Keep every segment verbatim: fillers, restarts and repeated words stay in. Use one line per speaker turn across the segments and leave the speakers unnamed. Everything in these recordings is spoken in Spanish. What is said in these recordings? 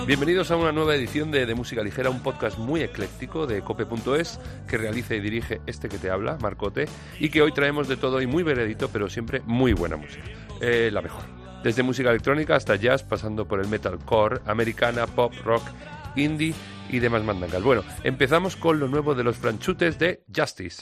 Bienvenidos a una nueva edición de, de Música Ligera, un podcast muy ecléctico de cope punto es que realiza y dirige este que te habla, Marcote, y que hoy traemos de todo y muy veredito, pero siempre muy buena música, eh, la mejor. Desde música electrónica hasta jazz, pasando por el metalcore, americana, pop, rock, indie y demás mandangas. Bueno, empezamos con lo nuevo de los franchutes de Justice.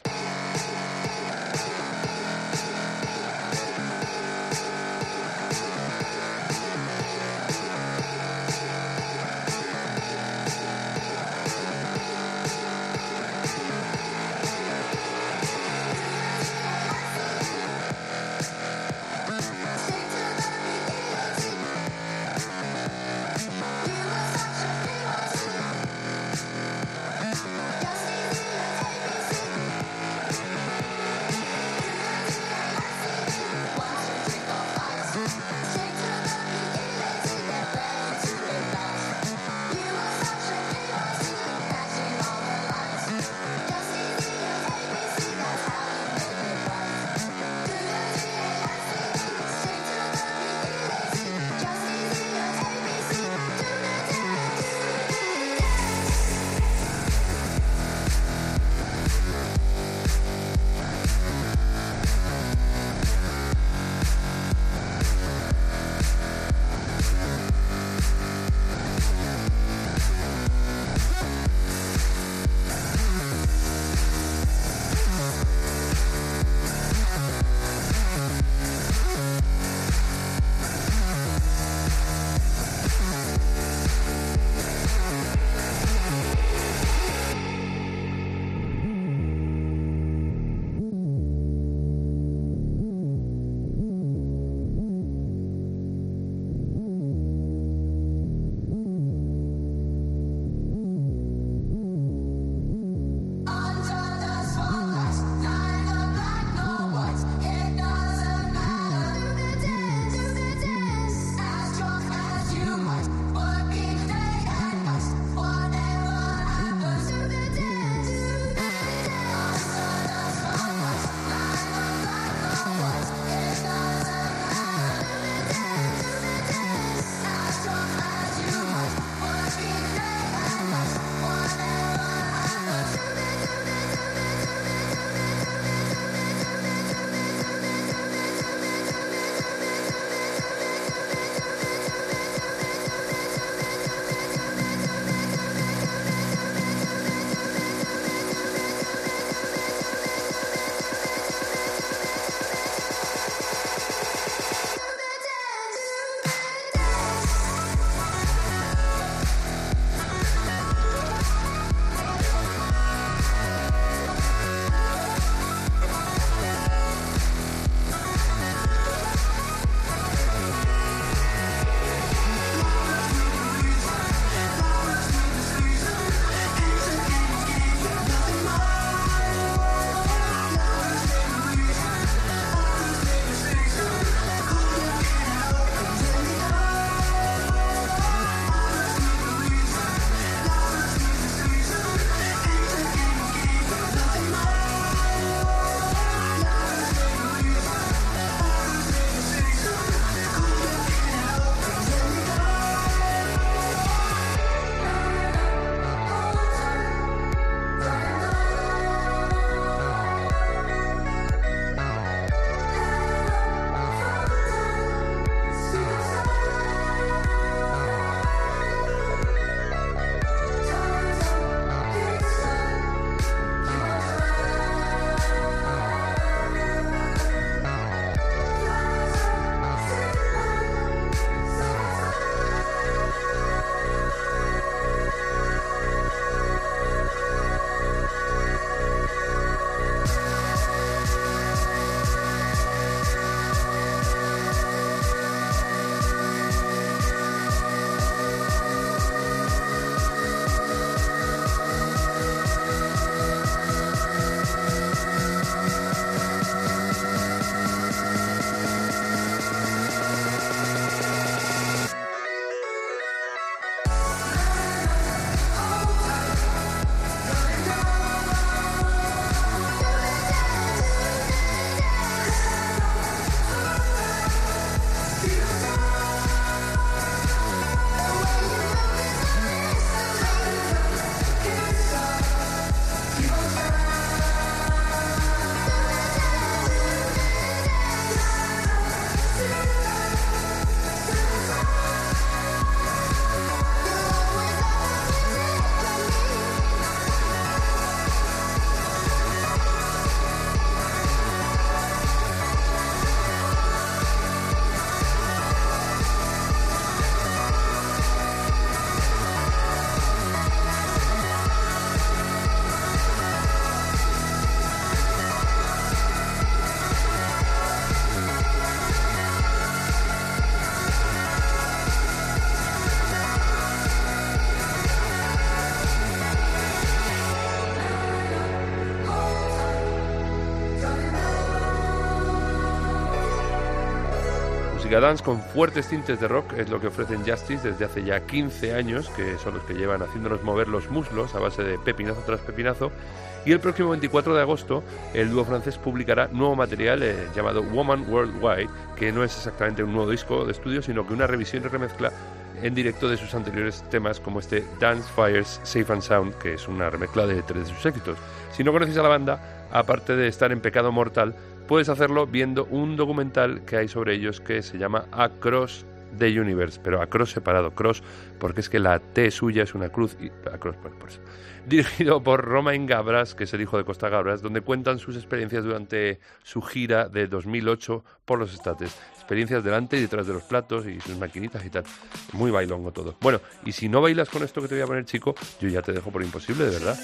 Música dance con fuertes tintes de rock es lo que ofrecen Justice desde hace ya quince años, que son los que llevan haciéndonos mover los muslos a base de pepinazo tras pepinazo. Y el próximo veinticuatro de agosto el dúo francés publicará nuevo material eh, llamado Woman Worldwide, que no es exactamente un nuevo disco de estudio, sino que una revisión y remezcla en directo de sus anteriores temas, como este Dance Fires Safe and Sound, que es una remezcla de tres de sus éxitos. Si no conoces a la banda, aparte de estar en pecado mortal, puedes hacerlo viendo un documental que hay sobre ellos que se llama Across the Universe, pero Across separado, Cross, porque es que la T suya es una cruz y Across, bueno, por eso. Dirigido por Romain Gabras, que es el hijo de Costa Gabras, donde cuentan sus experiencias durante su gira de dos mil ocho por los estates. Experiencias delante y detrás de los platos y sus maquinitas y tal. Muy bailongo todo. Bueno, y si no bailas con esto que te voy a poner, chico, yo ya te dejo por imposible, de verdad.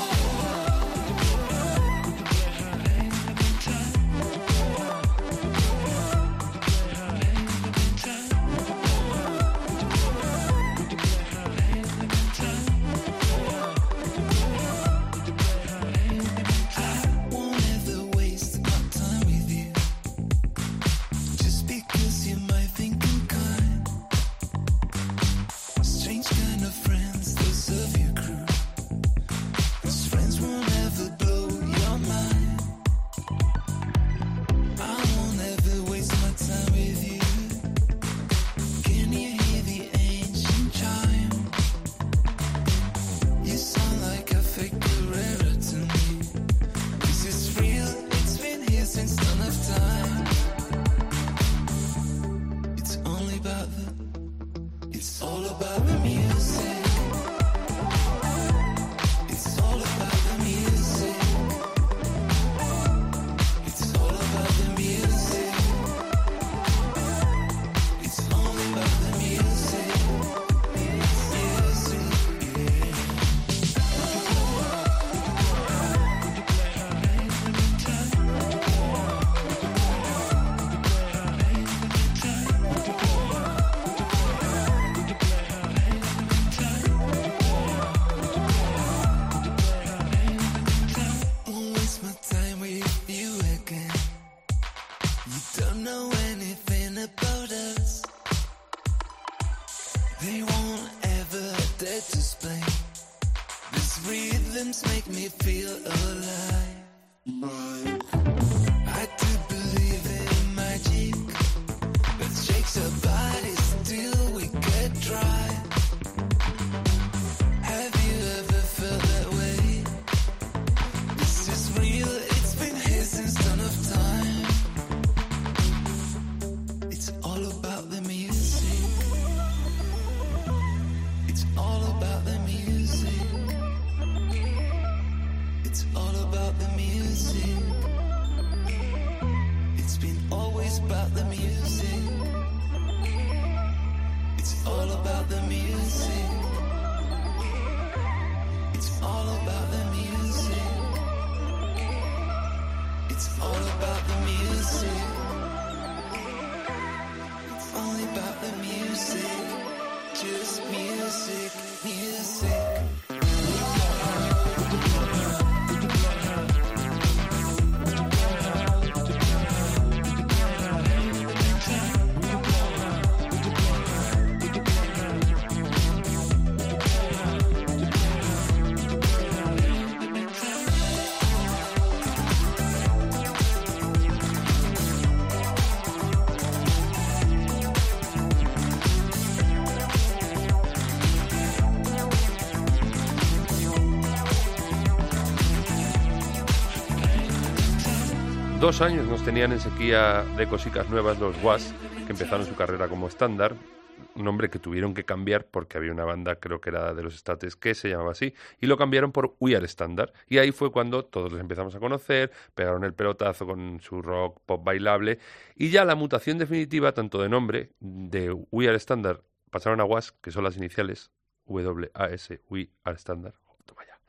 Dos años nos tenían en sequía de cositas nuevas los Was, que empezaron su carrera como estándar, un nombre que tuvieron que cambiar porque había una banda, creo que era de los States, que se llamaba así, y lo cambiaron por We Are Standard, y ahí fue cuando todos les empezamos a conocer, pegaron el pelotazo con su rock pop bailable, y ya la mutación definitiva, tanto de nombre, de We Are Standard, pasaron a Was, que son las iniciales, W A S, We Are Standard, toma ya.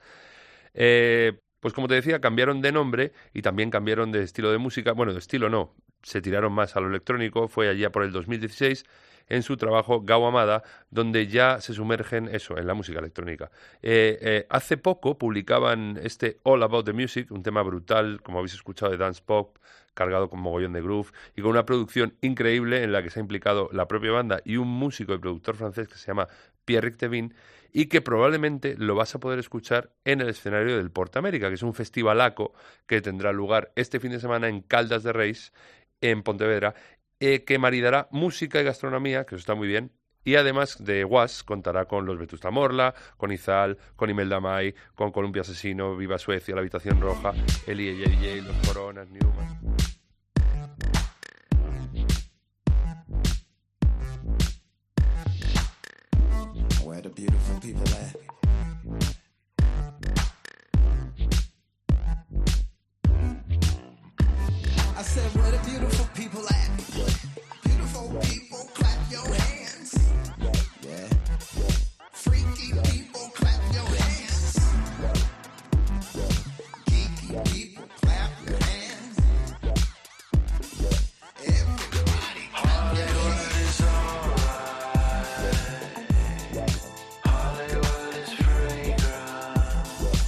Eh... Pues como te decía, cambiaron de nombre y también cambiaron de estilo de música. Bueno, de estilo no, se tiraron más a lo electrónico. Fue allá por el dos mil dieciséis en su trabajo Gawamada, donde ya se sumergen eso, en la música electrónica. Eh, eh, hace poco publicaban este All About the Music, un tema brutal, como habéis escuchado, de dance pop, cargado con mogollón de groove y con una producción increíble en la que se ha implicado la propia banda y un músico y productor francés que se llama Pierrick Tevin, y que probablemente lo vas a poder escuchar en el escenario del Porta América, que es un festivalaco que tendrá lugar este fin de semana en Caldas de Reis, en Pontevedra, eh, que maridará música y gastronomía, que eso está muy bien, y además de Was contará con los Vetusta Morla, con Izal, con Imelda May, con Columpio Asesino, Viva Suecia, La Habitación Roja, Eli y J J, Los Coronas, Newman.
Where the beautiful people at? I said, where the beautiful people at? Beautiful people, clap your hands. Yeah. Freaky people, clap your hands. Geeky people, clap your hands. Everybody clap your hands. Hollywood is fragrant.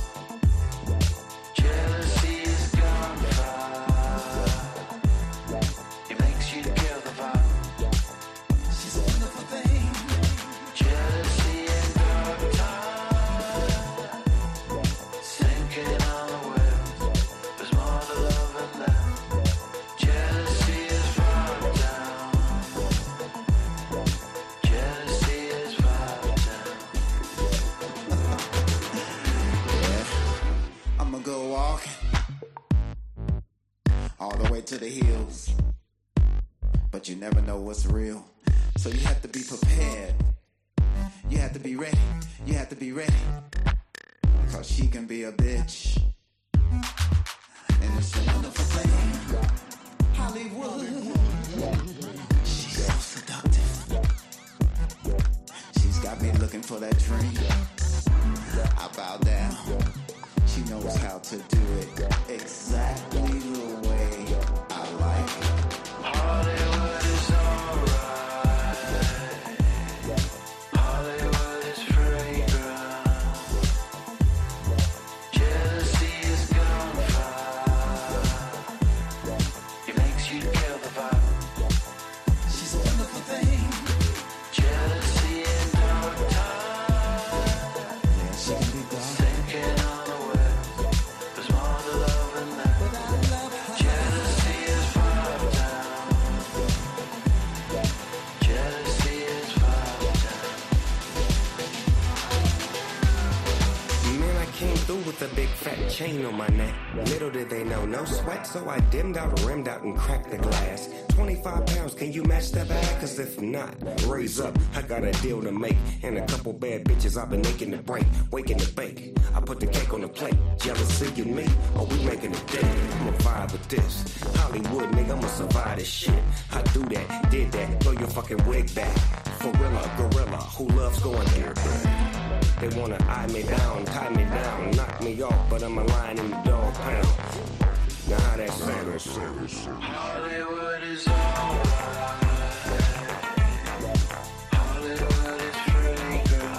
Jealousy is gunfire. It makes you kill the vibe. She's a wonderful thing. Jealousy and dark time. Sinking on the web. There's more to love than that. Jealousy is far down. Jealousy is far down. Yeah, I'ma go walking all the way to the hills, but you never know what's real, so you have to be prepared. You have to be ready. You have to be ready, cause she can be a bitch, and it's a wonderful thing. Hollywood, she's so seductive. She's got me looking for that dream. I bow down. She knows how to do it exactly the way I like it. Hollywood is alright. Hollywood is fragrant. Jealousy is gunfire. It makes you kill the vibe. She's a wonderful thing. Jealousy and dark time. Yeah, she can be dark. Sinking on the web. There's more to love than that. Jealousy is far down. Jealousy is far down.
Man, I came through with a big fat chain on my neck. Little did they know, no sweat, so I dimmed out, rimmed out, and cracked the glass. twenty-five pounds, can you match that bag? Cause if not, raise up, I got a deal to make. And a couple bad bitches I've been making to break, waking to bake. I put the cake on the plate, jealousy and me, oh we making it dead. I'ma vibe with this, Hollywood nigga, I'ma survive this shit. I do that, did that, throw your fucking wig back. Gorilla, gorilla, who loves going there? They wanna eye me down, tie me down, knock me off, but I'm a lion in the dog pound. Now how that sound?
Hollywood is alright. Hollywood is fragrant.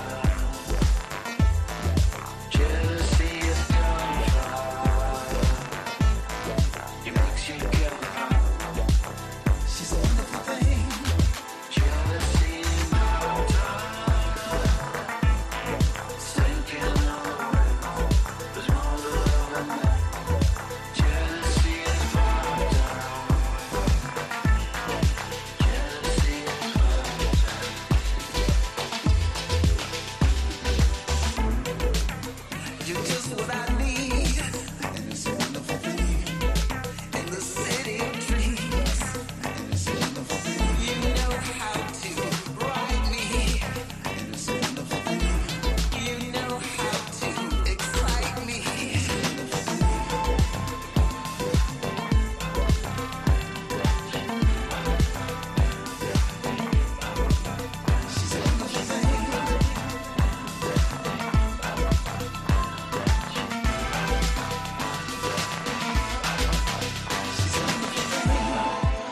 Jealousy is gunfire. It makes you kill the vibe. She's a wonderful thing. Jealousy and dark time. Sinking on the web. There's more to love than that. Jealousy is far down.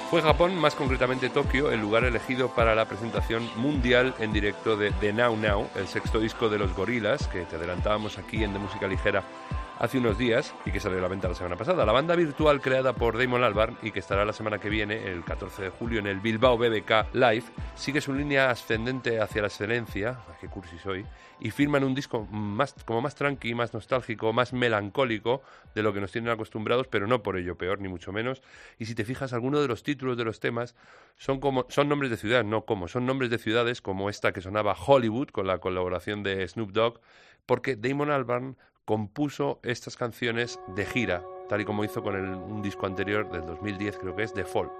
Fue Japón, más concretamente Tokio, el lugar elegido para la presentación mundial en directo de The Now Now, el sexto disco de los Gorillaz, que te adelantábamos aquí en De Música Ligera hace unos días y que salió a la venta la semana pasada. La banda virtual creada por Damon Albarn y que estará la semana que viene, el catorce de julio, en el Bilbao B B K Live, sigue su línea ascendente hacia la excelencia, qué cursi soy, y firman un disco más, como más tranqui, más nostálgico, más melancólico de lo que nos tienen acostumbrados, pero no por ello peor, ni mucho menos. Y si te fijas, algunos de los títulos de los temas son como son nombres de ciudades, no como, son nombres de ciudades como esta que sonaba Hollywood, con la colaboración de Snoop Dogg, porque Damon Albarn compuso estas canciones de gira, tal y como hizo con el, un disco anterior del dos mil diez, creo que es The Fall.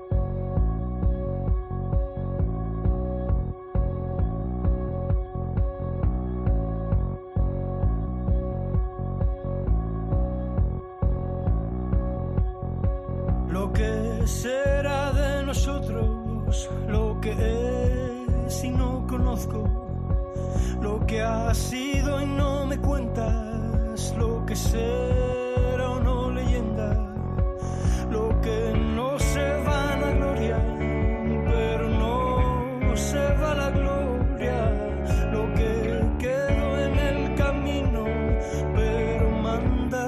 Lo que será de nosotros, lo que es y no conozco, lo que ha sido y no me cuentas, lo que será o no leyenda, lo que no se va a la gloria, pero no se va a la gloria, lo que quedó en el camino, pero manda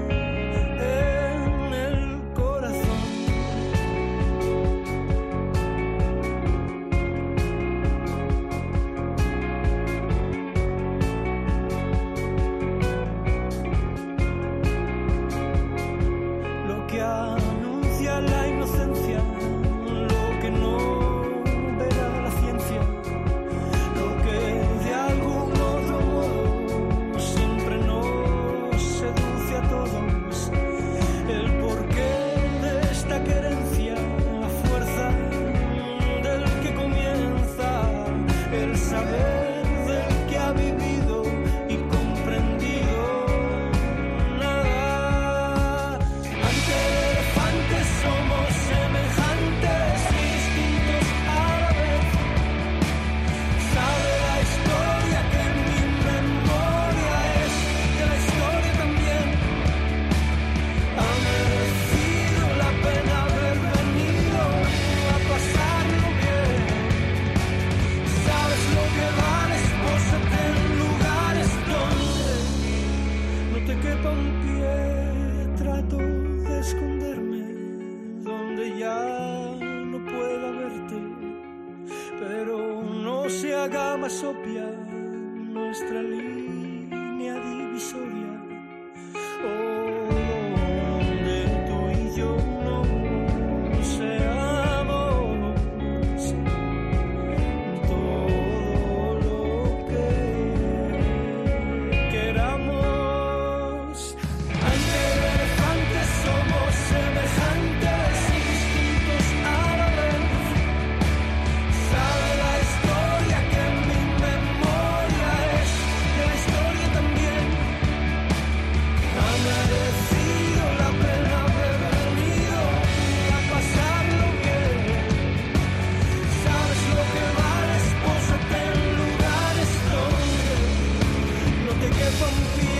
en el corazón. Lo que anuncia la inocencia, lo que no verá la ciencia, lo que de algún otro modo siempre nos seduce a todos, el porqué de esta querencia, la fuerza del que comienza, el saber del que ha vivido y comprendido nada. Ante elefantes somos semejantes y distintos a la vez. Sabe la historia que en mi memoria es, que la historia también ha merecido la pena haber venido a pasarlo bien. Sabes lo que vales, pósate en lugares donde no te quepa un pie. Trato de esconderme donde ya no pueda verte, pero no se haga más obvia nuestra línea divisoria. Oh, donde tú y yo no seamos todo lo que queramos. Ante elefantes somos semejantes y distintos a la vez. Sabe la historia que en mi memoria es, que la historia también ha merecido la pena haber venido a pasarlo bien. Sabes lo que vales, pósate en lugares donde no te quepa un pie.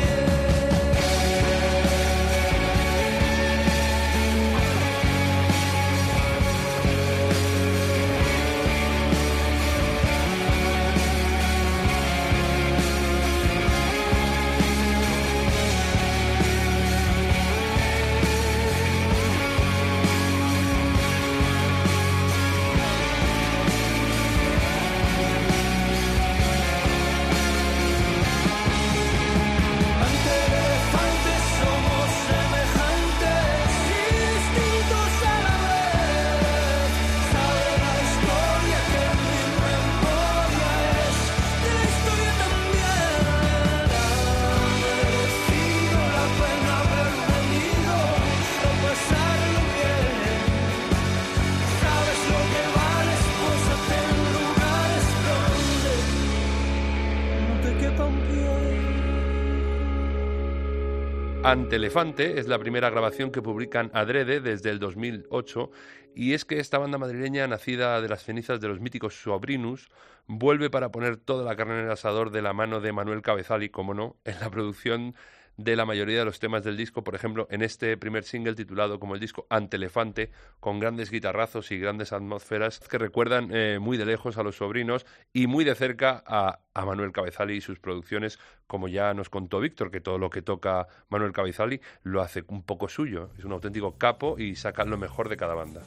Ante elefantes somos semejantes y distintos a la vez. Sabe la historia que en mi memoria es, que la historia también ha merecido la pena haber venido a pasarlo bien. Sabes lo que vales, pósate en lugares donde no te quepa un pie.
Ante Elefante es la primera grabación que publican adrede desde el dos mil ocho, y es que esta banda madrileña, nacida de las cenizas de los míticos Sobrinus, vuelve para poner toda la carne en el asador de la mano de Manuel Cabezal y, como no, en la producción de la mayoría de los temas del disco, por ejemplo, en este primer single titulado como el disco Antelefante, con grandes guitarrazos y grandes atmósferas que recuerdan eh, muy de lejos a Los Sobrinos y muy de cerca a, a Manuel Cabezali y sus producciones, como ya nos contó Víctor, que todo lo que toca Manuel Cabezali lo hace un poco suyo, es un auténtico capo y saca lo mejor de cada banda.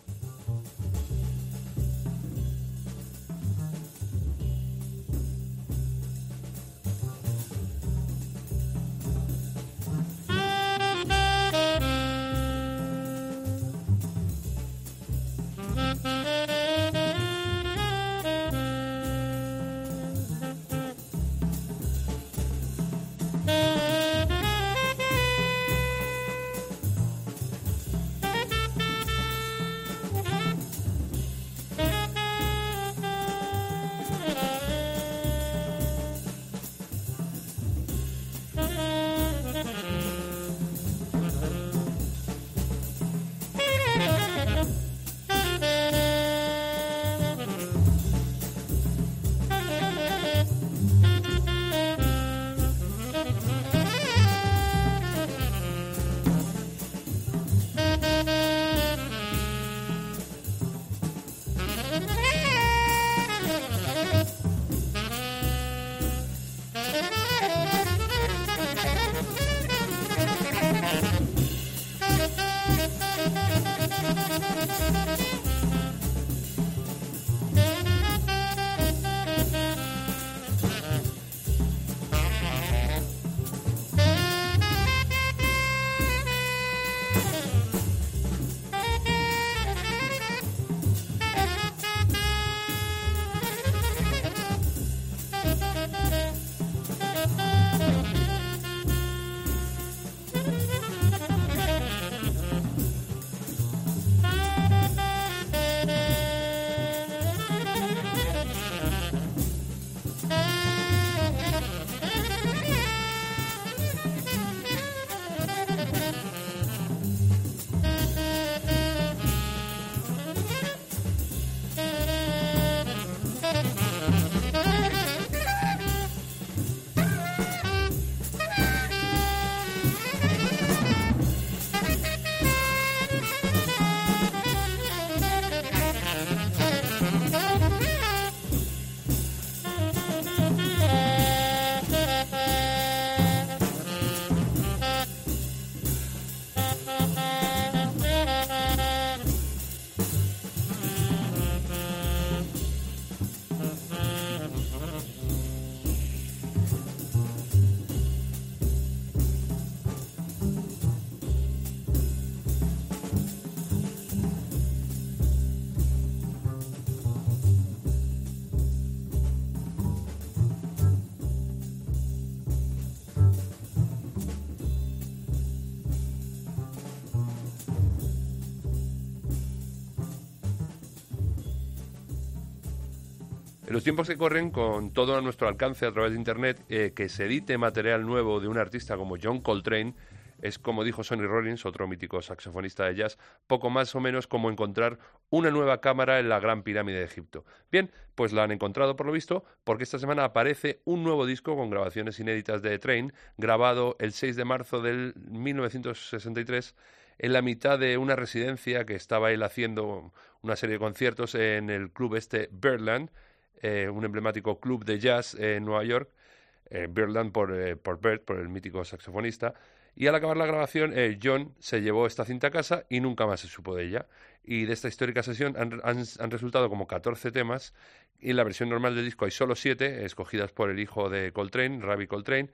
En los tiempos que corren, con todo a nuestro alcance a través de Internet, eh, que se edite material nuevo de un artista como John Coltrane es, como dijo Sonny Rollins, otro mítico saxofonista de jazz, poco más o menos como encontrar una nueva cámara en la Gran Pirámide de Egipto. Bien, pues la han encontrado por lo visto, porque esta semana aparece un nuevo disco con grabaciones inéditas de The Train, grabado el seis de marzo del mil novecientos sesenta y tres, en la mitad de una residencia que estaba él haciendo una serie de conciertos en el club este Birdland, eh, un emblemático club de jazz en Nueva York, eh, Birdland por, eh, por Bird, por el mítico saxofonista. Y al acabar la grabación, eh, John se llevó esta cinta a casa y nunca más se supo de ella. Y de esta histórica sesión han, han, han resultado como catorce temas, y en la versión normal del disco hay solo siete, escogidas por el hijo de Coltrane, Ravi Coltrane,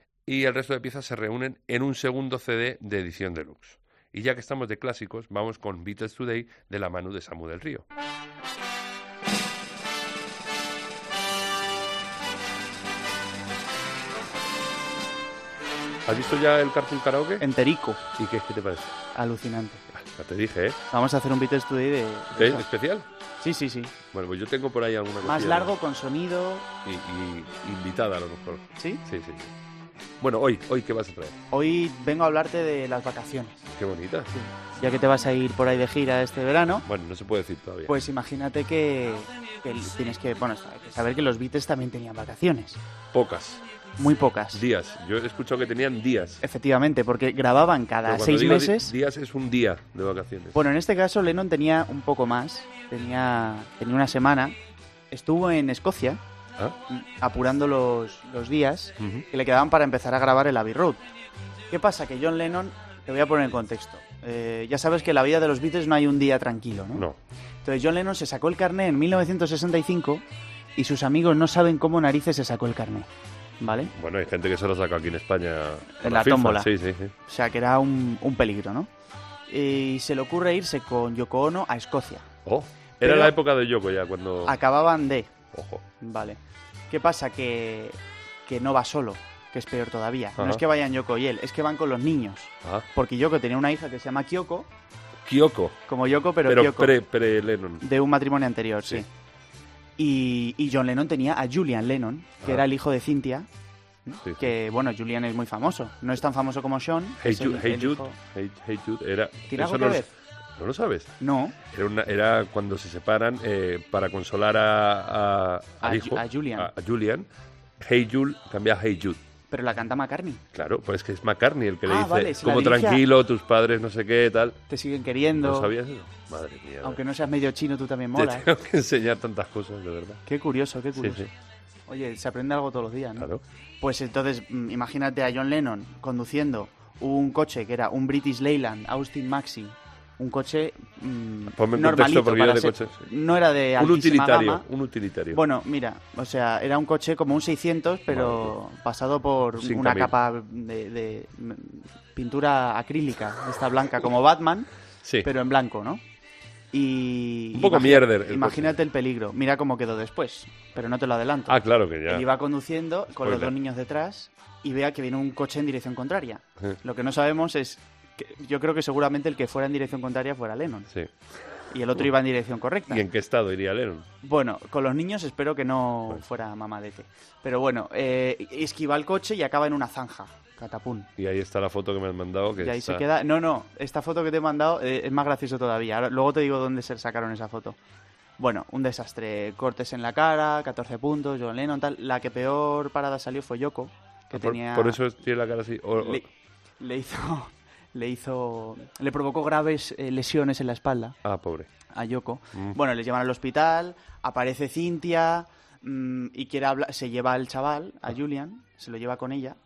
y el resto de piezas se reúnen en un segundo C D de edición deluxe. Y ya que estamos de clásicos, vamos con Beatles Today de la mano de Samu del Río. ¿Has visto ya el Cartoon Karaoke?
Enterico.
¿Y qué, qué te parece?
Alucinante.
Ya te dije, ¿eh?
Vamos a hacer un Beatles Today de...
¿De ¿Eh? ¿Especial?
Sí, sí, sí.
Bueno, pues yo tengo por ahí alguna cosa.
Más largo, con sonido...
Y, y invitada a lo mejor.
¿Sí?
Sí, sí. Bueno, hoy, hoy ¿qué vas a traer?
Hoy vengo a hablarte de las vacaciones.
Qué bonita.
Sí. ya que te vas a ir por ahí de gira este verano,
Bueno, no se puede decir todavía.
pues imagínate que, que tienes que, bueno, hay que saber que los Beatles también tenían vacaciones,
Pocas.
muy pocas.
Días. Yo he escuchado que tenían días.
Efectivamente, porque grababan cada
Pero cuando
seis
digo di-
meses.
días es un día de vacaciones.
Bueno, en este caso Lennon tenía un poco más, tenía, tenía una semana, estuvo en Escocia
¿Ah?
apurando los, los días
Ujú.
que le quedaban para empezar a grabar el Abbey Road. ¿Qué pasa? Que John Lennon, te voy a poner en contexto, eh, ya sabes que en la vida de los Beatles no hay un día tranquilo, ¿no?
No.
Entonces John Lennon se sacó el carné en mil novecientos sesenta y cinco y sus amigos no saben cómo narices se sacó el carné, ¿vale?
Bueno, hay gente que se lo saca aquí en España. con
En la
FIFA.
tómbola.
Sí, sí, sí.
O sea, que era un, un peligro, ¿no? Y se le ocurre irse con Yoko Ono a Escocia.
Oh, era
Pero-
la época de Yoko ya, cuando...
Acababan de...
Ojo.
Vale. ¿Qué pasa? Que, que no va solo, que es peor todavía.
Ajá.
No es que vayan Yoko y él, es que van con los niños.
Ah,
Porque Yoko tenía una hija que se llama Kyoko,
Kyoko.
como Yoko, pero,
Pero,
Kyoko,
pre, pre-Lennon.
de un matrimonio anterior, sí.
Sí.
Y, y John Lennon tenía a Julian Lennon, que
Ah.
era el hijo de Cynthia,
Sí, sí.
que, bueno, Julian es muy famoso. No es tan famoso como Sean.
Hey
es el-
Jude, Hey
el
Jude,
hijo-
Hey, Hey Jude, era...
¿Tiene
eso
algo que
no,
ver?
¿No lo sabes?
No,
Era, una, era cuando se separan eh, para consolar a, a, al
A
hijo,
Ju- a Julian.
A, a Julian. Hey Jude cambia a Hey Jude.
pero la canta McCartney.
Claro, pues es que es McCartney el que le
Ah,
dice,
vale, se la
como
dirige a-
tranquilo, tus padres no sé qué, tal.
Te siguen queriendo.
¿No sabías eso? Madre mía.
Aunque no seas medio chino, tú también
Te
molas.
tengo que enseñar tantas cosas, de verdad.
Qué curioso, qué
Sí,
curioso.
sí,
Oye, se aprende algo todos los días, ¿no?
claro.
Pues entonces, mm, imagínate a John Lennon conduciendo un coche que era un British Leyland Austin Maxi, un coche mm,
Ponme en
normalito
contexto porque yo
para
de
ser-
coches, sí.
no era de
Un
altísima
utilitario,
gama.
un utilitario.
Bueno, mira, o sea, era un coche como un seiscientos, pero pasado por
Cinco
una
mil.
capa de, de, mm, pintura acrílica, esta blanca, como Batman,
sí.
pero en blanco, ¿no? Y
Un poco
imagi-
mierder el
Imagínate el peligro. Mira cómo quedó después, pero no te lo adelanto.
Ah, claro que ya.
Él iba conduciendo con los
Spoiler.
dos niños detrás y vea que viene un coche en dirección contraria.
Sí.
Lo que no sabemos es que yo creo que seguramente el que fuera en dirección contraria fuera Lennon
Sí.
y el otro iba en dirección correcta.
¿Y en qué estado iría Lennon?
Bueno, con los niños espero que no
Bueno.
fuera mamadete. Pero bueno, eh, esquiva el coche y acaba en una zanja. Catapum.
Y ahí está la foto que me has mandado. Que
Y ahí
está-
se queda. No, no, esta foto que te he mandado eh, es más gracioso todavía. Ahora- luego te digo dónde se sacaron esa foto. Bueno, un desastre. Cortes en la cara, catorce puntos, John Lennon, tal. La que peor parada salió fue Yoko, que
Ah, por,
tenía.
por eso tiene la cara así. O- o-
le, le hizo. Le hizo. Le provocó graves eh, lesiones en la espalda
Ah, pobre.
a Yoko.
Mm.
Bueno, les llevan al hospital, aparece Cynthia mm, y quiere hablar, se lleva al chaval, a Julian, se lo lleva con ella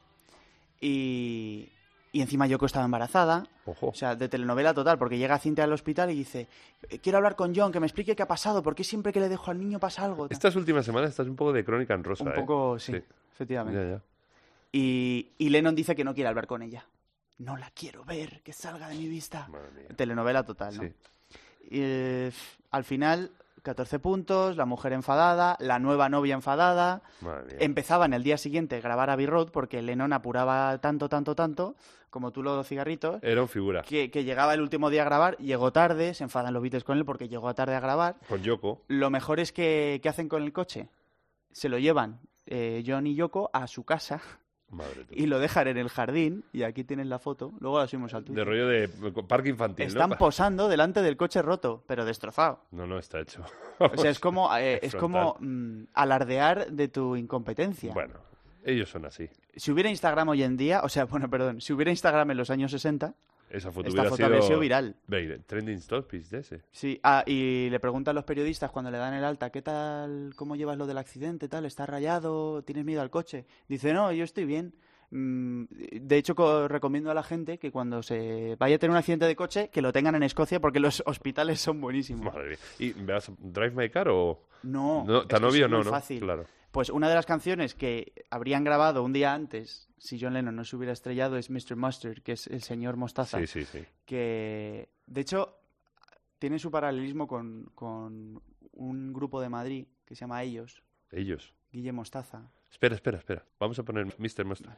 y, y encima Yoko estaba embarazada,
Ojo.
o sea, de telenovela total, porque llega Cynthia al hospital y dice, quiero hablar con John, que me explique qué ha pasado, porque siempre que le dejo al niño pasa algo.
Estas últimas semanas estás un poco de crónica en rosa,
Un
¿eh?
poco, sí, efectivamente.
Ya, ya.
Y, y Lennon dice que no quiere hablar con ella. No la quiero ver, que salga de mi vista.
Madre mía.
Telenovela total, ¿no?
Sí.
Y, eh, al final, catorce puntos, la mujer enfadada, la nueva novia enfadada.
Madre mía.
Empezaban el día siguiente a grabar Abbey Road porque Lennon apuraba tanto, tanto, tanto, como tú los cigarritos,
Era un figura.
que, que llegaba el último día a grabar, llegó tarde, se enfadan los Beatles con él porque llegó tarde a grabar.
Con Yoko.
Lo mejor es que, ¿qué hacen con el coche? Se lo llevan eh, John y Yoko a su casa
Madre tú.
y lo dejan en el jardín, y aquí tienes la foto, luego la subimos al
De
Twitter.
rollo de parque infantil,
Están
¿no?
posando delante del coche roto, pero destrozado.
No, no, está hecho.
O sea, es como, eh, es
Frontal.
como mm, alardear de tu incompetencia.
Bueno, ellos son así.
Si hubiera Instagram hoy en día, o sea, bueno, perdón, si hubiera Instagram en los años sesenta,
Esa foto
esta
hubiera
foto
sido...
habría sido viral.
Ve, trending topics de ese.
Sí, ah, y le preguntan los periodistas cuando le dan el alta, ¿qué tal, cómo llevas lo del accidente, tal? ¿Estás rayado? ¿Tienes miedo al coche? Dice, no, yo estoy bien. Mm, De hecho, co- recomiendo a la gente que cuando se vaya a tener un accidente de coche, que lo tengan en Escocia porque los hospitales son buenísimos.
Madre mía. ¿Y vas a Drive My Car o...?
No,
No,
es
tan
que es
obvio
muy
no, ¿no?
fácil.
Claro.
Pues una de las canciones que habrían grabado un día antes, si John Lennon no se hubiera estrellado, es mister Mustard, que es el señor Mostaza.
Sí, sí, sí.
Que, de hecho, tiene su paralelismo con, con un grupo de Madrid que se llama Ellos,
Ellos.
Guille Mostaza.
Espera, espera, espera. Vamos a poner mister Mustard.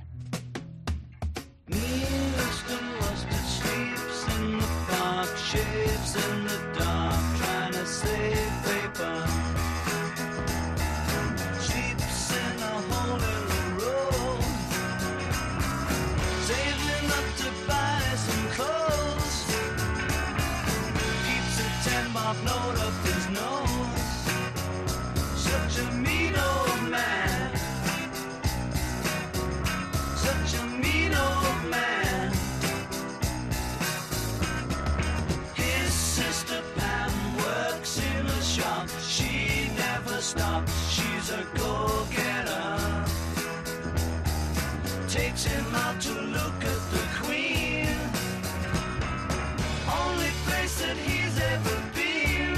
Me and Mister Mustard sleeps in the park, shaves in the dark, trying to save paper. Sleeps in a hole in the road, saving up to buy some clothes. landmark note of his nose. Such a mean old man. Such a mean old man. His sister Pam works in a shop. She never stops. She's a go-getter. Takes him out to look at the Queen. Only place that he's ever been.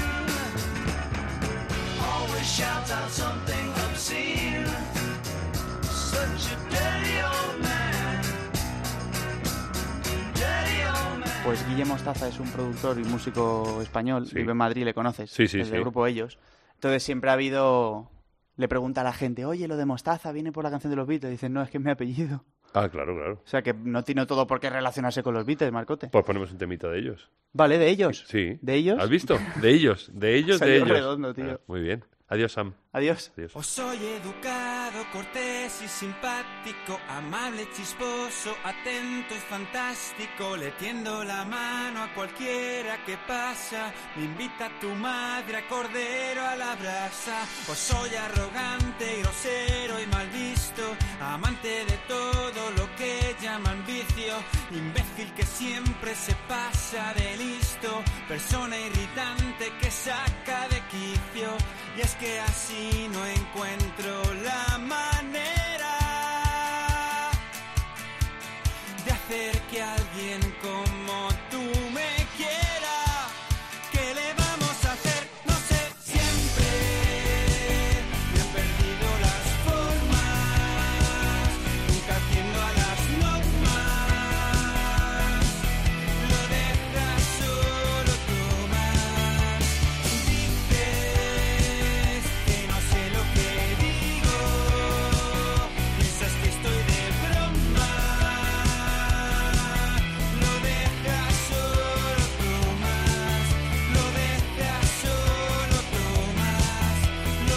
Always shouts out something obscene. Such a dirty old man. Dirty old man.
Pues Guille Mostaza es un productor y músico español.
Sí.
Vive en Madrid, le conoces.
Sí, sí,
desde
sí.
el grupo Ellos. Entonces siempre ha habido... Le pregunta a la gente, oye, lo de Mostaza viene por la canción de los Beatles. Dicen, no, es que es mi apellido.
Ah, claro, claro.
O sea, que no tiene todo por qué relacionarse con los Beatles, Marcote.
Pues ponemos un temita de ellos.
Vale, de ellos.
Sí.
¿De ellos?
¿Has visto? De ellos, de ellos, de
Salió
ellos.
redondo, tío.
Ah, muy bien. Adiós, Sam.
Adiós.
Adiós.
Os soy educado, cortés y simpático, amable, chisposo, atento y fantástico. Le tiendo la mano a cualquiera que pasa. Me invita tu madre a cordero a la brasa. Os soy arrogante, grosero y mal visto, amante de todo lo que llaman vicio. Imbécil que siempre se pasa de listo, persona irritante que saca de quicio. Y es que así no encuentro la manera de hacer que alguien como tú me quiera. ¿Qué le vamos a hacer? No sé, siempre me han perdido las formas, nunca atiendo a las normas. Lo dejas solo tomar. Dices que no sé lo que digo, piensas que estoy de broma. Lo dejas solo tomas, lo dejas solo tomas, lo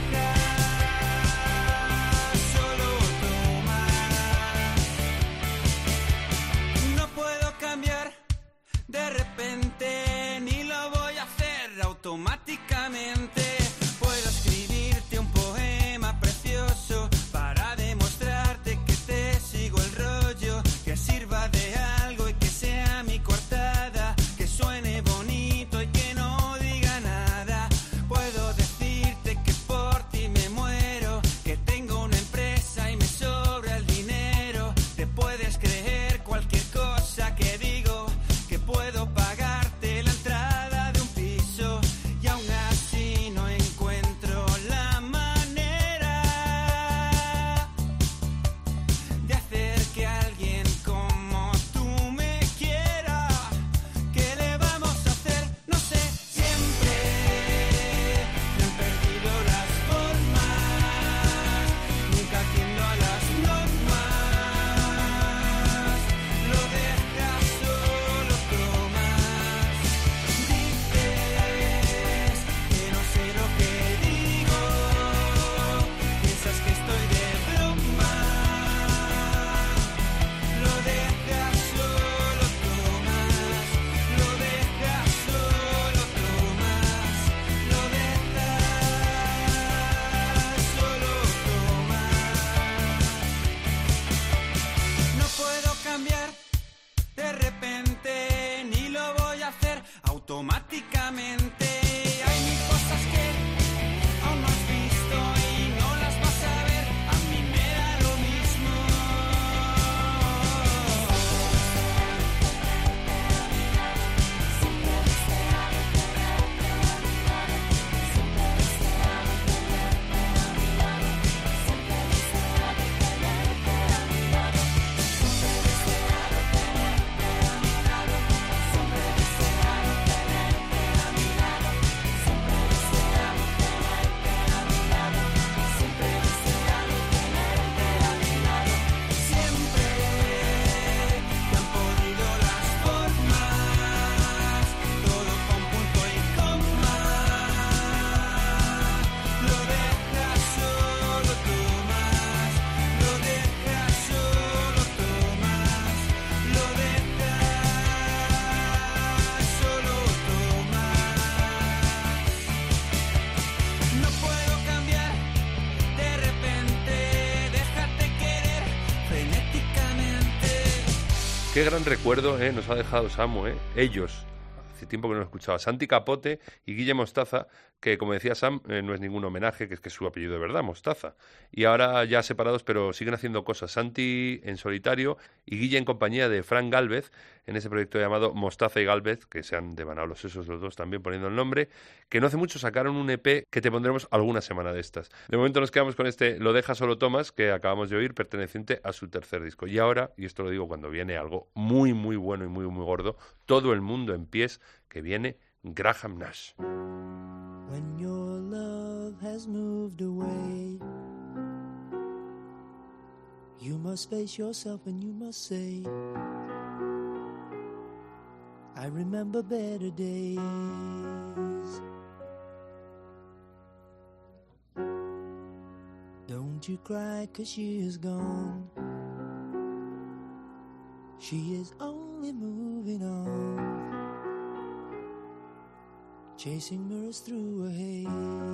dejas solo tomas. No puedo cambiar de repente, ni lo voy a hacer automáticamente. Puedo escribirte un poema precioso para demostrarte que te sigo el rollo, que sirva de algo y que sea mi coartada, que suene bonito y que no diga nada. Puedo decirte que por ti me muero, que tengo una empresa y me sobra el dinero. Te puedes creer cualquier cosa que digo, que puedo pagarte la entrada de un piso, y aún así no encuentro la manera de hacer que alguien como tú me quiera. ¿Qué le vamos a hacer? No sé, siempre me han perdido las formas, nunca atiendo a las normas. Lo dejas solo tomas. Dices que no sé lo que digo, piensas que estoy de broma. Lo dejas solo tomas, lo dejas solo tomas, lo dejas solo tomas. No puedo cambiar de repente, ni lo voy a hacer automáticamente. Hay mil cosas que aún no has visto y no las vas a ver. A mí me da lo mismo.
Qué gran recuerdo eh, nos ha dejado Samu, eh. Ellos. Hace tiempo que no lo escuchaba. Santi Capote y Guille Mostaza, que como decía Sam, eh, no es ningún homenaje, que es que es su apellido de verdad, Mostaza. Y ahora ya separados, pero siguen haciendo cosas. Santi en solitario y Guille en compañía de Fran Gálvez, en ese proyecto llamado Mostaza y Gálvez, que se han devanado los sesos los dos también poniendo el nombre, que no hace mucho sacaron un E P que te pondremos alguna semana de estas. De momento nos quedamos con este Lo deja solo Tomás, que acabamos de oír, perteneciente a su tercer disco. Y ahora, y esto lo digo cuando viene algo muy, muy bueno y muy, muy gordo, todo el mundo en pies, que viene Graham Nash.
When your love has moved away, you must face yourself and you must say, I remember better days. Don't you cry 'cause she is gone. She is only moving on, chasing mirrors through a haze.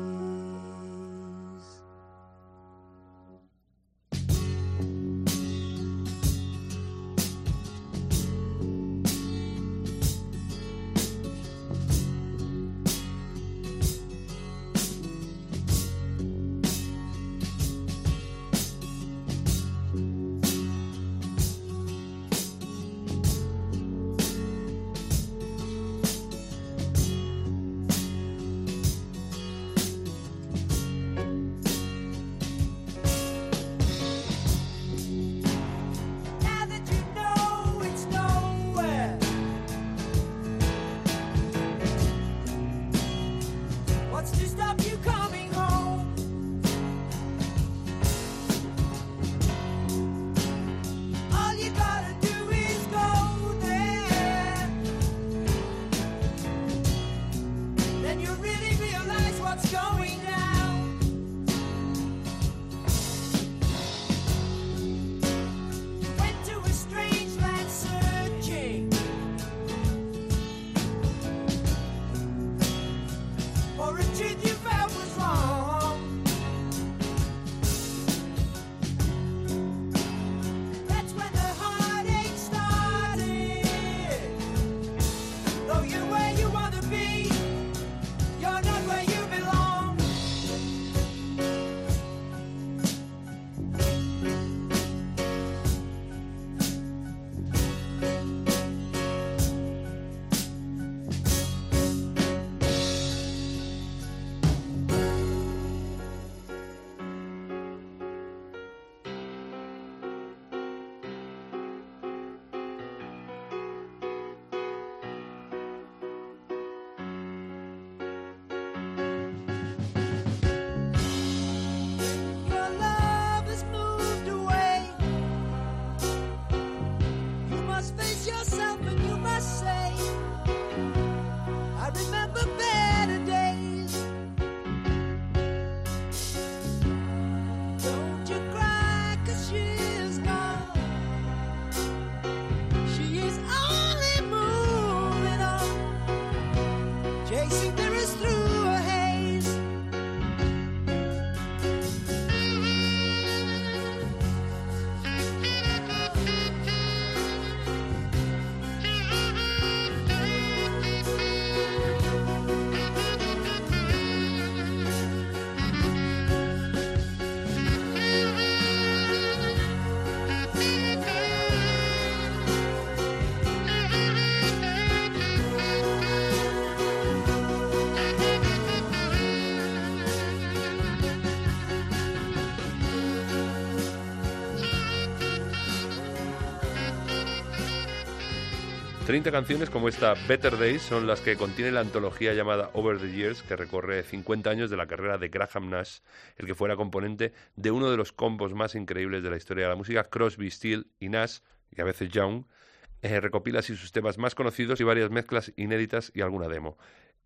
treinta canciones como esta Better Days son las que contiene la antología llamada Over the Years, que recorre cincuenta años de la carrera de Graham Nash, el que fuera componente de uno de los combos más increíbles de la historia de la música, Crosby, Steele y Nash, y a veces Young. Eh, recopila así sus temas más conocidos y varias mezclas inéditas y alguna demo.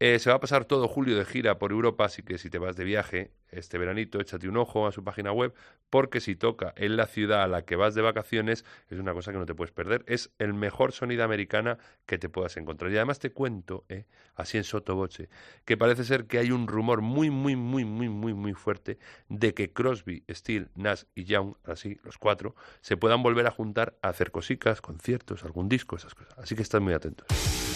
Eh, se va a pasar todo julio de gira por Europa, así que si te vas de viaje este veranito, échate un ojo a su página web, porque si toca en la ciudad a la que vas de vacaciones, es una cosa que no te puedes perder. Es el mejor sonido americana que te puedas encontrar. Y además te cuento, eh, así en sotoboche, que parece ser que hay un rumor muy, muy, muy, muy, muy, muy fuerte de que Crosby, Steele, Nash y Young, así, los cuatro, se puedan volver a juntar a hacer cositas, conciertos, algún disco, esas cosas. Así que estad muy atentos.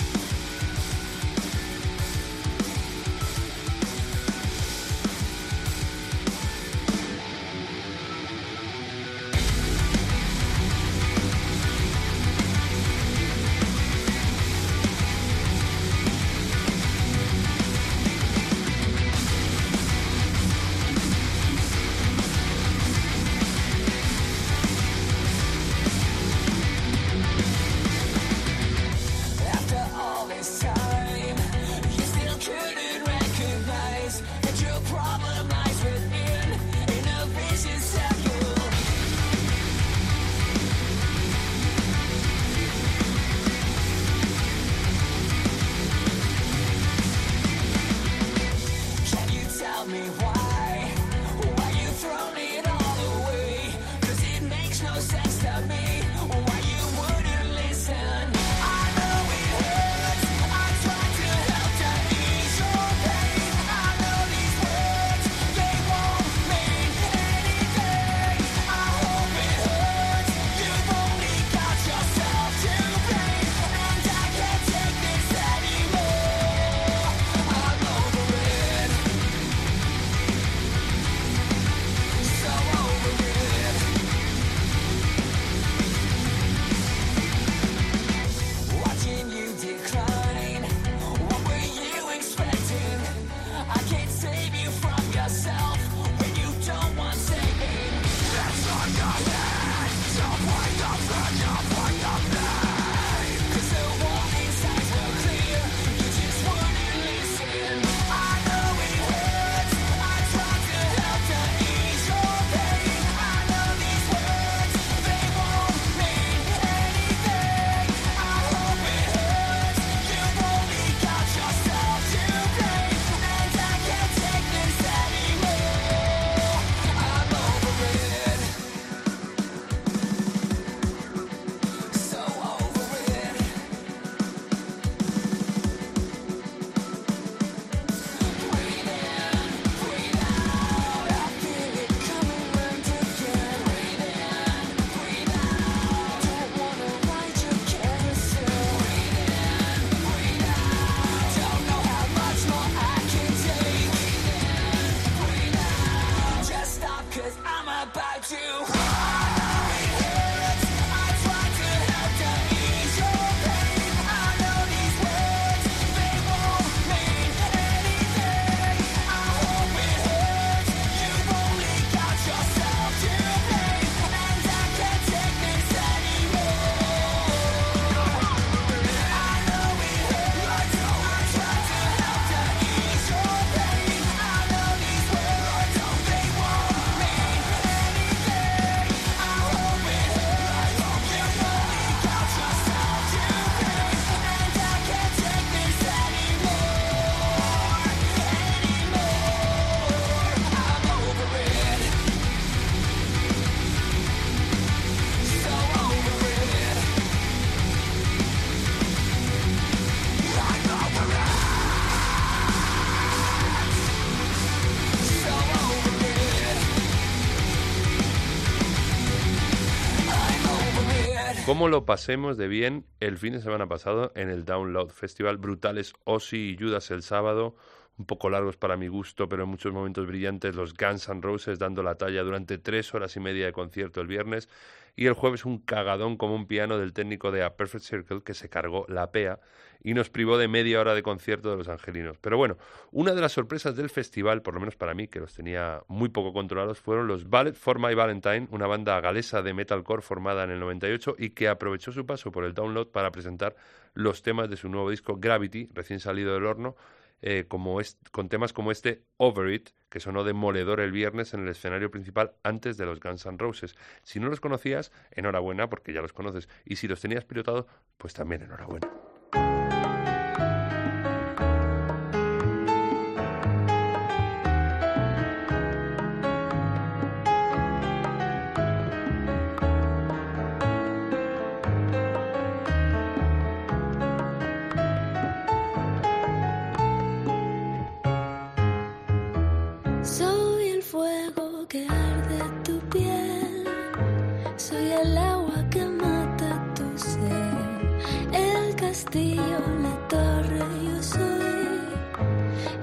¿Cómo lo pasemos de bien el fin de semana pasado en el Download Festival? Brutales Ozzy y Judas el sábado, un poco largos para mi gusto, pero en muchos momentos brillantes, los Guns N' Roses dando la talla durante tres horas y media de concierto el viernes, y el jueves un cagadón como un piano del técnico de A Perfect Circle que se cargó la pea y nos privó de media hora de concierto de los angelinos. Pero bueno, una de las sorpresas del festival, por lo menos para mí, que los tenía muy poco controlados, fueron los Ballet for My Valentine, una banda galesa de metalcore formada en el noventa y ocho y que aprovechó su paso por el Download para presentar los temas de su nuevo disco Gravity, recién salido del horno, eh, como es, con temas como este Over It, que sonó demoledor el viernes en el escenario principal antes de los Guns N' Roses. Si no los conocías, enhorabuena, porque ya los conoces. Y si los tenías pilotado, pues también enhorabuena.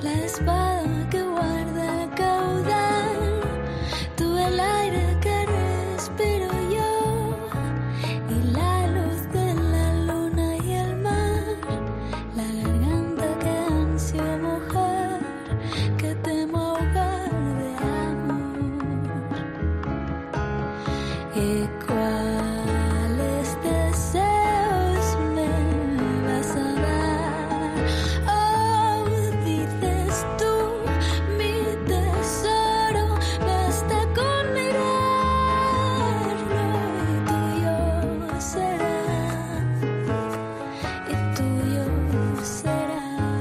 la espada que guarda caudal, tú el aire que respiro yo, y la luz de la luna y el mar, la garganta que ansio mojar, que temo ahogar de amor. Y cuáles deseos me vas a dar. Oh, dices tú, mi tesoro, basta con mirarlo y tuyo será, y tuyo será.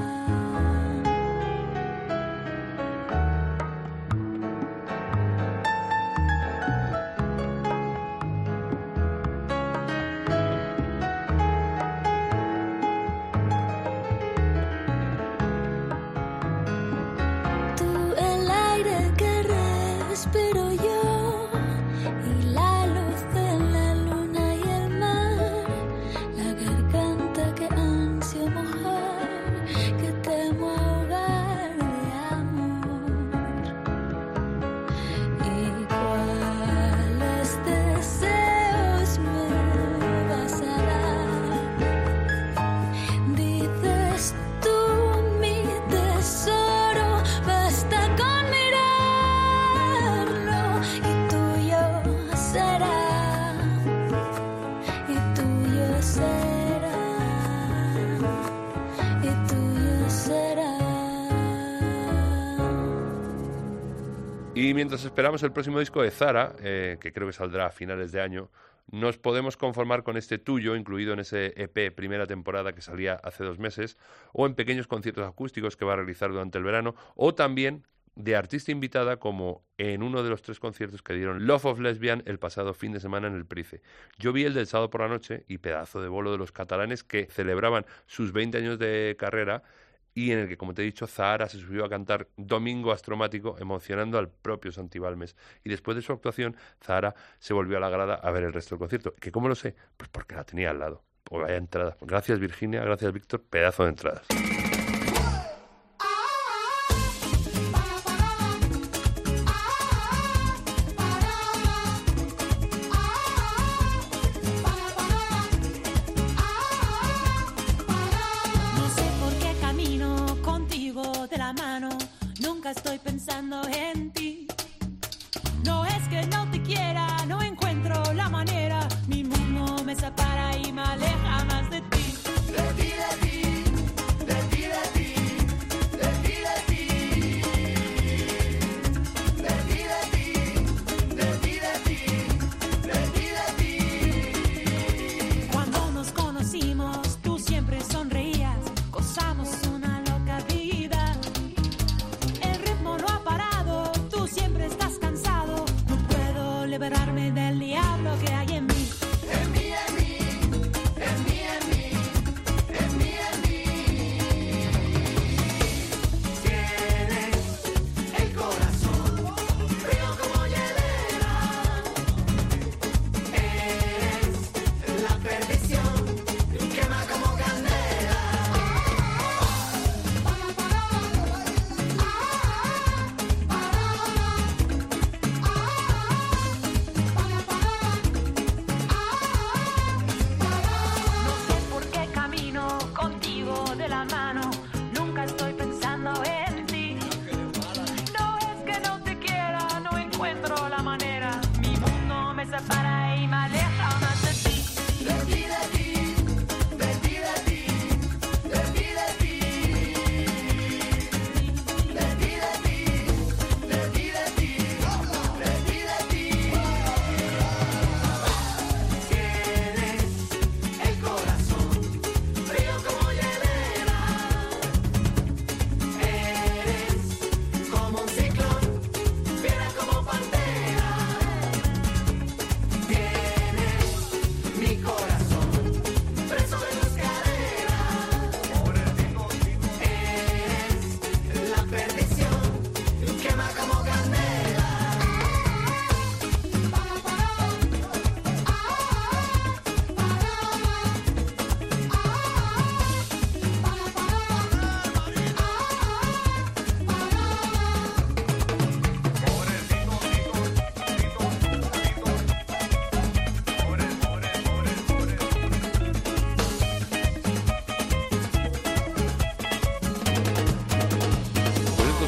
Tú el aire que respiro yo, y la luz de la luna y el mar, la garganta que ansio mojar, que temo ahogar de amor. Y cuáles deseos me vas a dar. Dices tú, mi tesoro, basta con mirarlo y tuyo será, y tuyo será, y tuyo será.
Y mientras esperamos el próximo disco de Zara, eh, que creo que saldrá a finales de año, nos podemos conformar con este tuyo, incluido en ese E P primera temporada que salía hace dos meses, o en pequeños conciertos acústicos que va a realizar durante el verano, o también de artista invitada como en uno de los tres conciertos que dieron Love of Lesbian el pasado fin de semana en el Price. Yo vi el del sábado por la noche y pedazo de bolo de los catalanes que celebraban sus veinte años de carrera, y en el que, como te he dicho, Zahara se subió a cantar Domingo Astromático, emocionando al propio Santi Balmes. Y después de su actuación, Zahara se volvió a la grada a ver el resto del concierto. ¿Que cómo lo sé? Pues porque la tenía al lado. Pues vaya entrada. Gracias, Virginia, gracias, Víctor. Pedazo de entradas.
No sé por qué camino contigo de la mano, nunca estoy pensando en ti. No es que no te quiera, no encuentro la manera, mi mundo me separa y me aleja más de ti.
De ti, de ti, de ti, de ti, de ti, de ti, de ti, de ti, de ti, de ti, de ti, de ti.
Cuando nos conocimos, tú siempre sonreías, gozamos una loca vida. El ritmo no ha parado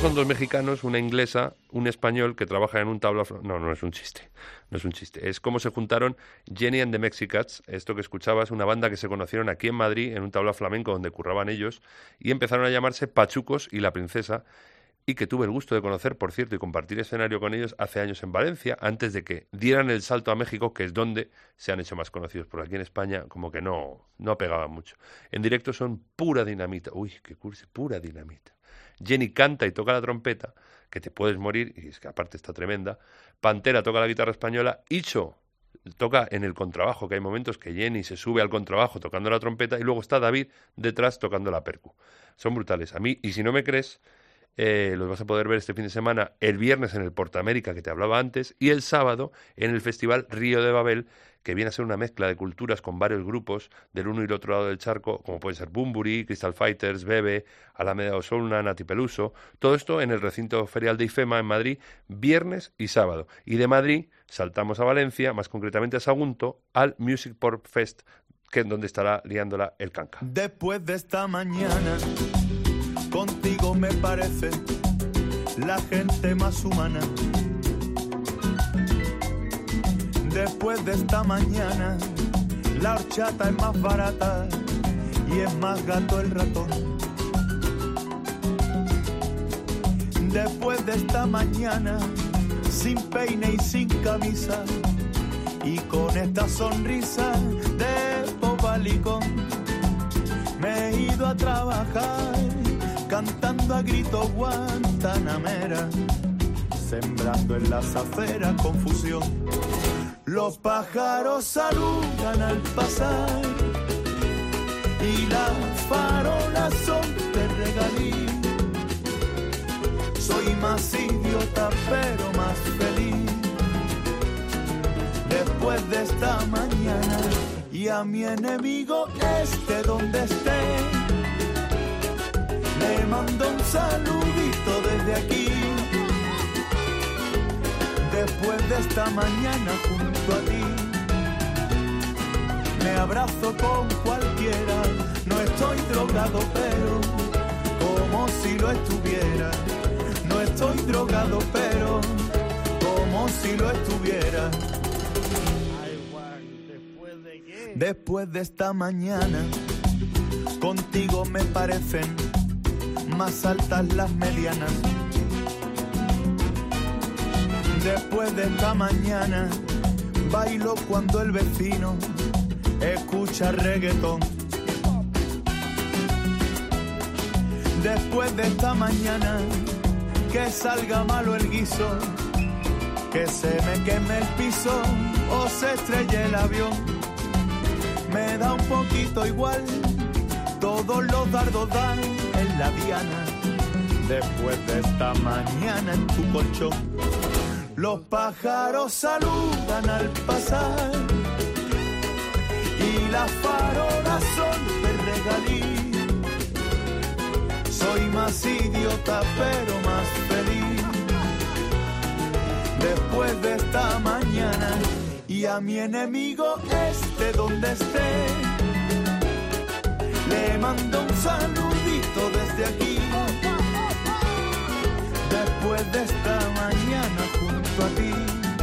son dos mexicanos, una inglesa, un español que trabaja en un tabla... No, no es un chiste, no es un chiste. Es como se juntaron Jenny and the Mexicats, esto que escuchabas, una banda que se conocieron aquí en Madrid, en un tabla flamenco donde curraban ellos, y empezaron a llamarse Pachucos y la Princesa, y que tuve el gusto de conocer, por cierto, y compartir escenario con ellos hace años en Valencia, antes de que dieran el salto a México, que es donde se han hecho más conocidos. Por aquí en España como que no, no pegaban mucho. En directo son pura dinamita. Uy, qué cursi, pura dinamita. Jenny canta y toca la trompeta, que te puedes morir, y es que aparte está tremenda. Pantera toca la guitarra española. Icho toca en el contrabajo, que hay momentos que Jenny se sube al contrabajo tocando la trompeta, y luego está David detrás tocando la percu. Son brutales. A mí, y si no me crees... Eh, los vas a poder ver este fin de semana, el viernes en el Portamérica que te hablaba antes, y el sábado en el Festival Río de Babel, que viene a ser una mezcla de culturas con varios grupos del uno y el otro lado del charco, como pueden ser Bumburi, Crystal Fighters, Bebe, Alameda Osolna, Nati Peluso. Todo esto en el recinto ferial de IFEMA en Madrid, viernes y sábado. Y de Madrid saltamos a Valencia, más concretamente a Sagunto, al Music Pop Fest, que es donde estará liándola el Canca.
Después de esta mañana, contigo me parece la gente más humana. Después de esta mañana, la horchata es más barata y es más gato el ratón. Después de esta mañana, sin peine y sin camisa, y con esta sonrisa de bobalicón, me he ido a trabajar cantando a grito guantanamera, sembrando en las aferas confusión. Los pájaros saludan al pasar y las farolas son de regalí. Soy más idiota pero más feliz después de esta mañana, y a mi enemigo esté donde esté le mando un saludito desde aquí. Después de esta mañana junto a ti, me abrazo con cualquiera. No estoy drogado pero como si lo estuviera. No estoy drogado pero como si lo estuviera. Después de esta mañana, contigo me parecen más altas las medianas. Después de esta mañana, bailo cuando el vecino escucha reggaetón. Después de esta mañana, que salga malo el guiso, que se me queme el piso o se estrelle el avión. Me da un poquito igual, todos los dardos dan en la diana. Después de esta mañana en tu colchón, los pájaros saludan al pasar y las farolas son de regalí. Soy más idiota pero más feliz después de esta mañana, y a mi enemigo esté donde esté le mando un saludito desde aquí. Después de esta mañana junto a ti,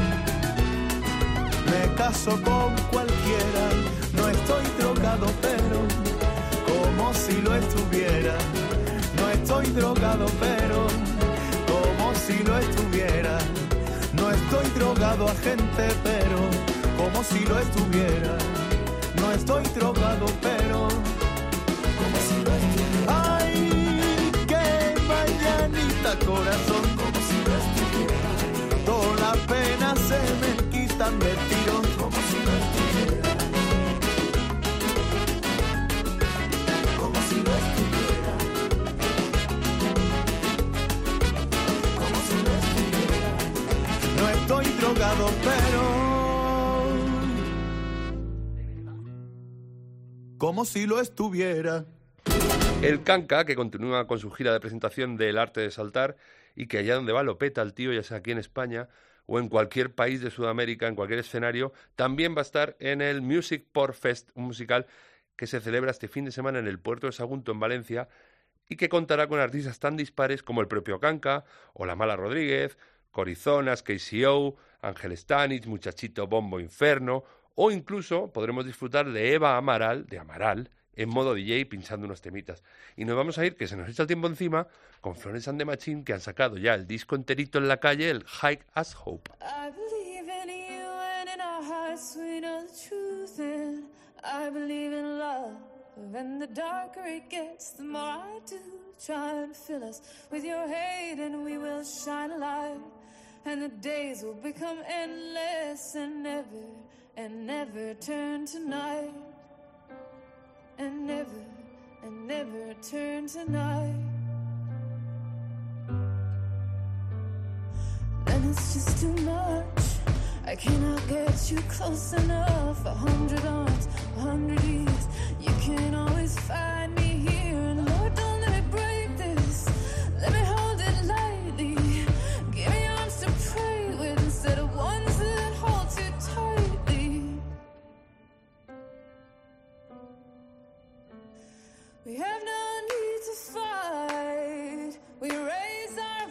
me caso con cualquiera. No estoy drogado pero como si lo estuviera. No estoy drogado pero como si lo estuviera. No estoy drogado, agente, pero como si lo estuviera. No estoy drogado pero como si lo estuviera. Ay, qué mañanita, corazón, como si lo estuviera. Todas las penas se me quitan de tirón, como si lo estuviera. Como si lo estuviera. Como si lo estuviera. No estoy drogado, pero como si lo estuviera.
El Canca, que continúa con su gira de presentación del arte de saltar, y que allá donde va lo peta el tío, ya sea aquí en España o en cualquier país de Sudamérica, en cualquier escenario, también va a estar en el Music Pop Fest, un musical que se celebra este fin de semana en el puerto de Sagunto, en Valencia, y que contará con artistas tan dispares como el propio Kanka o La Mala Rodríguez, Corizonas, K C O, Ángel Stanich, Muchachito Bombo Inferno, o incluso podremos disfrutar de Eva Amaral, de Amaral, en modo D J pinchando unos temitas. Y nos vamos a ir, que se nos echa el tiempo encima, con Florence and the Machine, que han sacado ya el disco enterito en la calle, el High as Hope.
I believe in you and in our hearts we know the truth, and I believe in love. And the darker it gets, the more I do. Try and fill us with your hate and we will shine a light. And the days will become endless and never, and never turn to night. And never, and never turn to night. And it's just too much. I cannot get you close enough. A hundred arms, a hundred years. You can always find me here. And Lord, don't let me break this. Let me hold it lightly. Give me arms to pray with instead of ones that hold too tightly. We have no need to fight. We raise our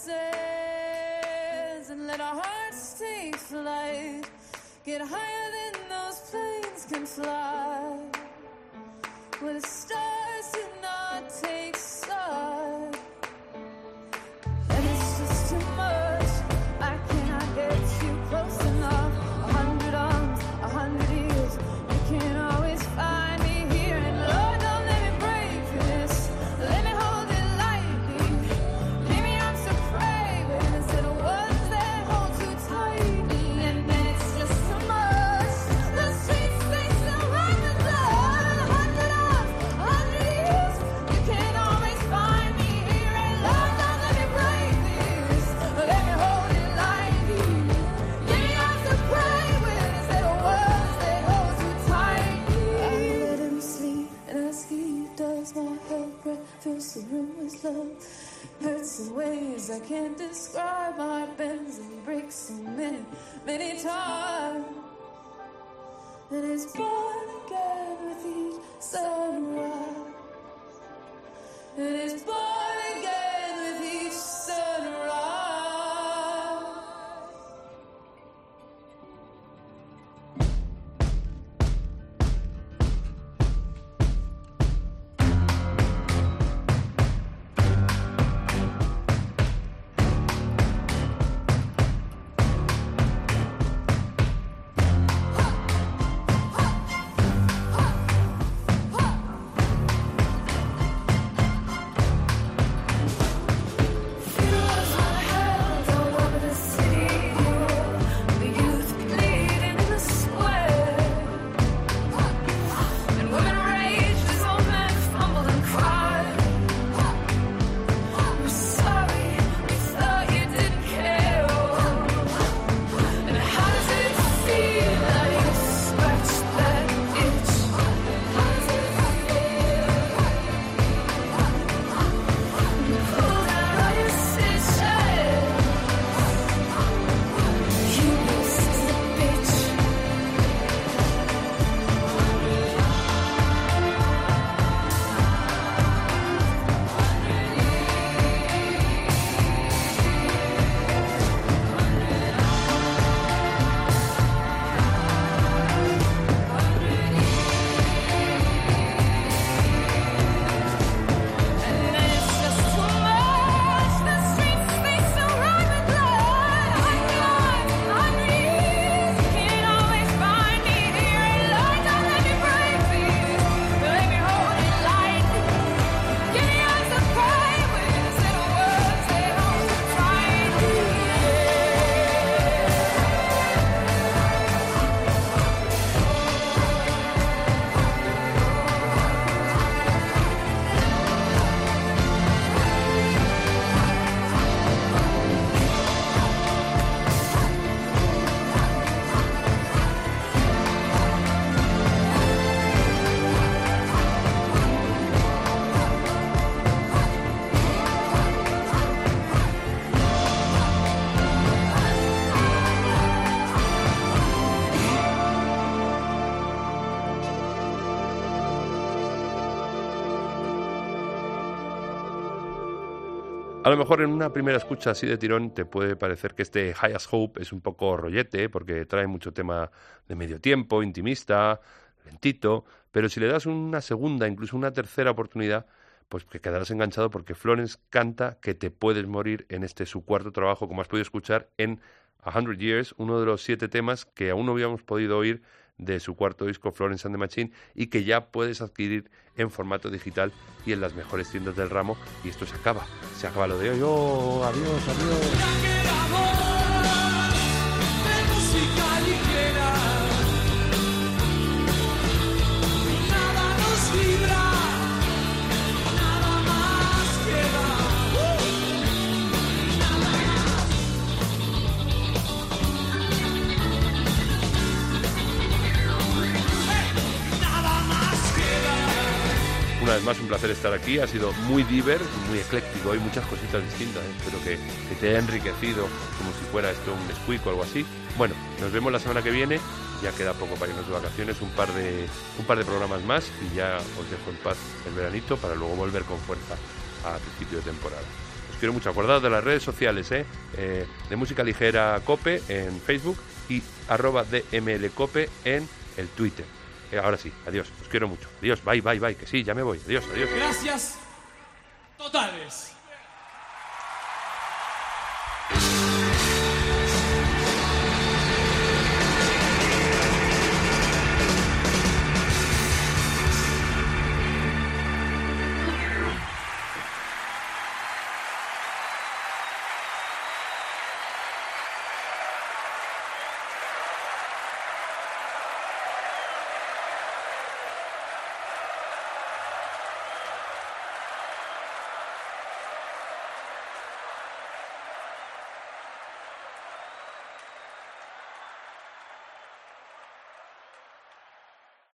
voices and let our hearts take flight. Get higher than those planes can fly. Where the stars do not take sight. And it's just too much. I cannot get you close enough. A hundred arms, a hundred years. You can always find me here. And Lord, don't let me break this. Let me hold it lightly. Give me arms to pray with instead of ones that hold too tightly. And then it's just too much. The streets they still like the blood. A hundred arms, a hundred years. You can always find me here. And Lord, don't let me break this. Let me hold it lightly. Give me arms to pray with instead of ones that hold too tightly. I let him sleep, and as he does, my head breath fills the room with love. Hurts in ways I can't describe. My heart bends and breaks so many, many times. And it's born again with each sunrise. And it's born again with each sunrise.
A lo mejor en una primera escucha así de tirón te puede parecer que este High as Hope es un poco rollete, porque trae mucho tema de medio tiempo, intimista, lentito, pero si le das una segunda, incluso una tercera oportunidad, pues que quedarás enganchado, porque Florence canta que te puedes morir en este su cuarto trabajo, como has podido escuchar en A Hundred Years, uno de los siete temas que aún no habíamos podido oír de su cuarto disco Florence and the Machine, y que ya puedes adquirir en formato digital y en las mejores tiendas del ramo. Y esto se acaba, se acaba lo de hoy. ¡Oh, adiós, adiós! Una vez más, un placer estar aquí. Ha sido muy diver, muy ecléctico. Hay muchas cositas distintas. ¿eh? Espero que, que te haya enriquecido como si fuera esto un squeak o algo así. Bueno, nos vemos la semana que viene. Ya queda poco para irnos de vacaciones. Un par de, un par de programas más y ya os dejo en paz el veranito para luego volver con fuerza a principio de temporada. Os quiero mucho. Acordaos de las redes sociales, ¿eh? Eh, de Música Ligera Cope en Facebook y arroba dmlcope en el Twitter. Ahora sí, adiós, os quiero mucho. Adiós, bye, bye, bye, que sí, ya me voy. Adiós, adiós.
Gracias totales.